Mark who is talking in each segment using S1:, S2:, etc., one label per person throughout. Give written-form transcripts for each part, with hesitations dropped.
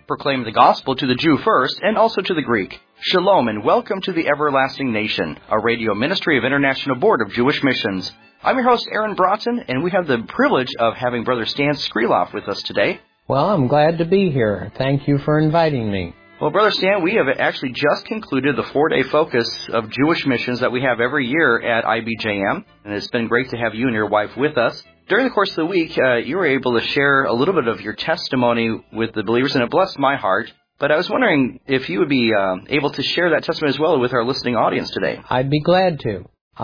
S1: proclaim the gospel to the Jew first and also to the Greek. Shalom and welcome to the Everlasting Nation, a radio ministry of International Board of Jewish Missions. I'm your host, Aaron Broughton, and we have the privilege of having Brother Stan Skreloff with us today.
S2: Well, I'm glad to be here. Thank you for inviting me.
S1: Well, Brother Stan, we have actually just concluded the 4-day focus of Jewish missions that we have every year at IBJM, and it's been great to have you and your wife with us. During the course of the week, you were able to share a little bit of your testimony with the believers, and it blessed my heart. But I was wondering if you would be able to share that testimony as well with our listening audience today.
S2: I'd be glad to.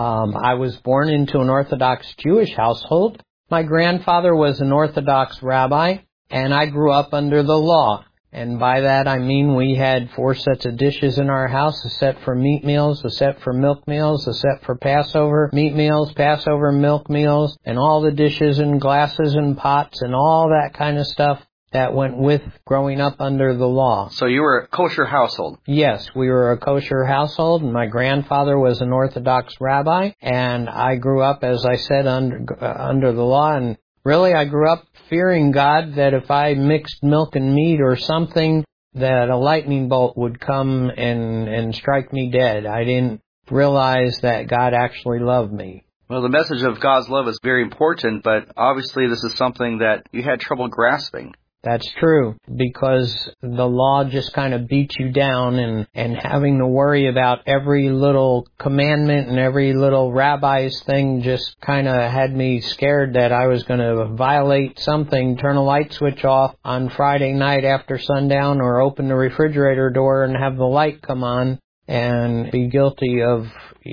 S2: I was born into an Orthodox Jewish household. My grandfather was an Orthodox rabbi, and I grew up under the law. And by that I mean we had 4 sets of dishes in our house, a set for meat meals, a set for milk meals, a set for Passover meat meals, Passover milk meals, and all the dishes and glasses and pots and all that kind of stuff that went with growing up under the law.
S1: So you were a kosher household?
S2: Yes, we were a kosher household, and my grandfather was an Orthodox rabbi, and I grew up, as I said, under the law, and really I grew up fearing God that if I mixed milk and meat or something, that a lightning bolt would come and strike me dead. I didn't realize that God actually loved me.
S1: Well, the message of God's love is very important, but obviously this is something that you had trouble grasping.
S2: That's true, because the law just kind of beats you down, and having to worry about every little commandment and every little rabbi's thing just kind of had me scared that I was going to violate something, turn a light switch off on Friday night after sundown, or open the refrigerator door and have the light come on, and be guilty of,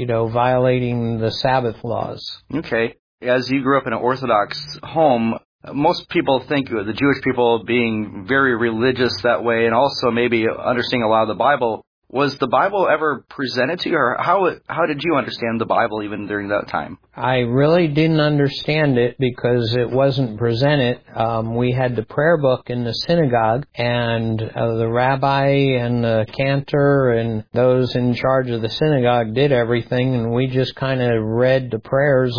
S2: violating the Sabbath laws.
S1: Okay. As you grew up in an Orthodox home, most people think of the Jewish people being very religious that way, and also maybe understanding a lot of the Bible. Was the Bible ever presented to you, or how did you understand the Bible even during that time?
S2: I really didn't understand it because it wasn't presented. We had the prayer book in the synagogue, and the rabbi and the cantor and those in charge of the synagogue did everything, and we just kind of read the prayers,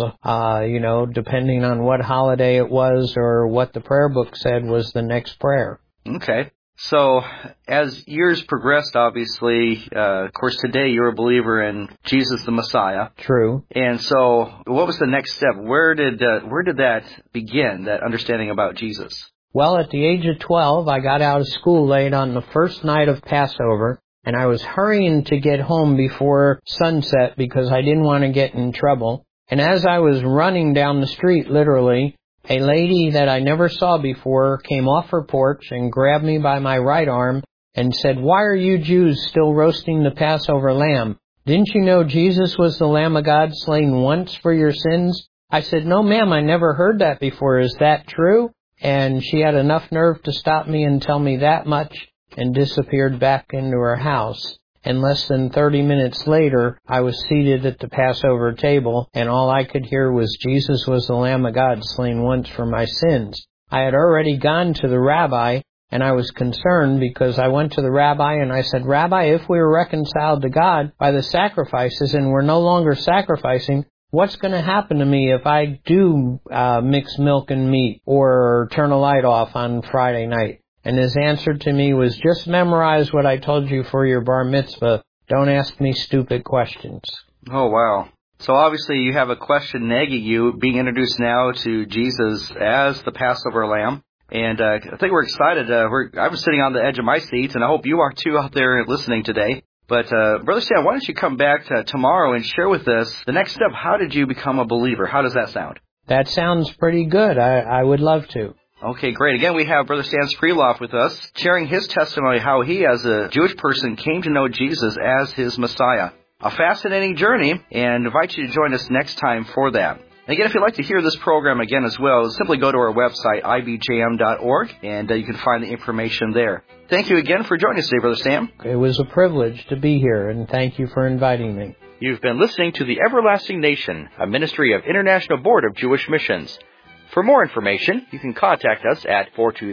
S2: depending on what holiday it was or what the prayer book said was the next prayer.
S1: Okay. So, as years progressed, obviously, of course, today you're a believer in Jesus the Messiah.
S2: True.
S1: And so, what was the next step? Where did that begin, that understanding about Jesus?
S2: Well, at the age of 12, I got out of school late on the first night of Passover, and I was hurrying to get home before sunset because I didn't want to get in trouble. And as I was running down the street, literally, a lady that I never saw before came off her porch and grabbed me by my right arm and said, "Why are you Jews still roasting the Passover lamb? Didn't you know Jesus was the Lamb of God slain once for your sins?" I said, "No, ma'am, I never heard that before. Is that true?" And she had enough nerve to stop me and tell me that much and disappeared back into her house. And less than 30 minutes later, I was seated at the Passover table, and all I could hear was, "Jesus was the Lamb of God slain once for my sins." I had already gone to the rabbi, and I was concerned because I went to the rabbi and I said, "Rabbi, if we were reconciled to God by the sacrifices and we're no longer sacrificing, what's going to happen to me if I do mix milk and meat or turn a light off on Friday night?" And his answer to me was, "Just memorize what I told you for your bar mitzvah. Don't ask me stupid questions."
S1: Oh, wow. So obviously you have a question nagging you, being introduced now to Jesus as the Passover lamb. And I think we're excited. I'm sitting on the edge of my seat, and I hope you are too out there listening today. But Brother Stan, why don't you come back tomorrow and share with us the next step. How did you become a believer? How does that sound?
S2: That sounds pretty good. I would love to.
S1: Okay, great. Again, we have Brother Stan Skreloff with us, sharing his testimony how he, as a Jewish person, came to know Jesus as his Messiah. A fascinating journey, and invite you to join us next time for that. Again, if you'd like to hear this program again as well, simply go to our website, ibjm.org, and you can find the information there. Thank you again for joining us today, Brother Stan.
S2: It was a privilege to be here, and thank you for inviting me.
S1: You've been listening to The Everlasting Nation, a ministry of International Board of Jewish Missions. For more information, you can contact us at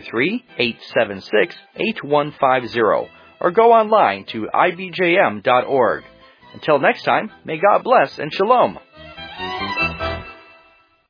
S1: 423-876-8150 or go online to ibjm.org. Until next time, may God bless and shalom.